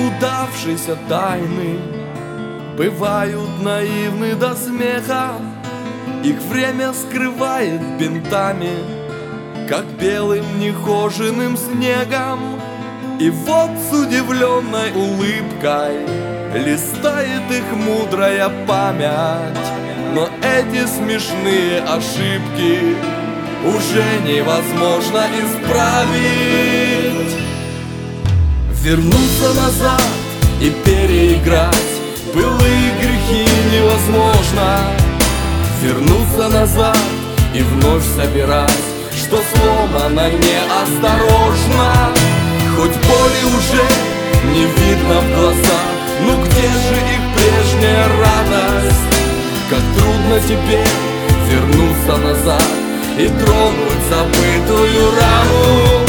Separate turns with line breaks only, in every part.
неудавшиеся тайны бывают наивны до смеха. Их время скрывает бинтами, как белым нехоженным снегом. И вот с удивленной улыбкой листает их мудрая память. Но эти смешные ошибки уже невозможно исправить. Вернуться назад и переиграть былые грехи невозможно. Вернуться назад и вновь собирать, что сломано неосторожно. Хоть боли уже не видно в глазах, ну где же их прежняя радость? Как трудно теперь вернуться назад и тронуть забытую рану.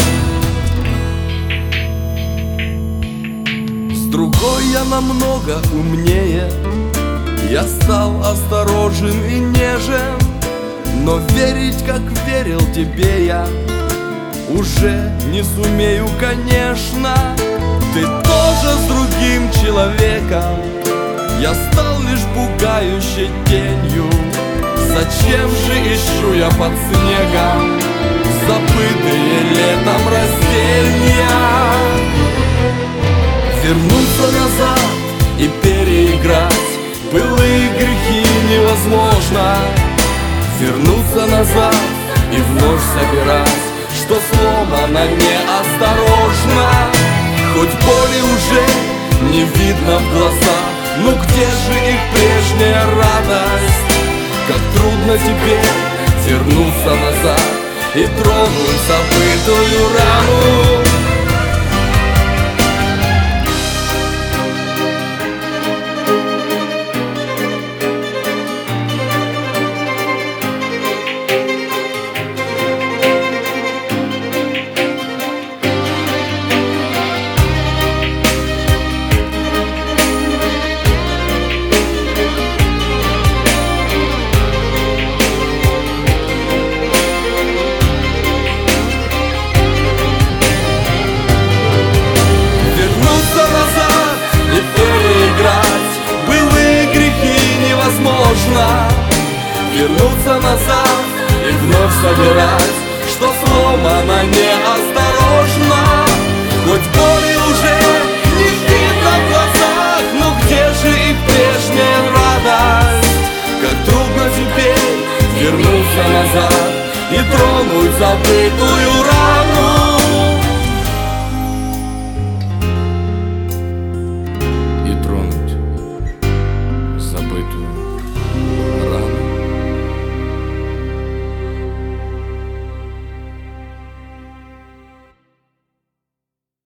С другой я намного умнее, я стал осторожен и нежен. Но верить, как верил тебе я, уже не сумею, конечно. Ты тоже с другим человеком, я стал лишь пугающей тенью. Зачем же ищу я под снегом забытые летом растения? Вернуться назад и переиграть былые грехи невозможно. Вернуться назад и вновь собирать, что сломано неосторожно. Хоть боли уже не видно в глазах, ну где же их прежняя радость? Как трудно теперь вернуться назад и тронуть забытую рану. Вернуться назад и вновь собирать, что сломано неосторожно. Хоть боли уже не видно в глазах, но где же их прежняя радость? Как трудно теперь вернуться назад и тронуть забытую рану.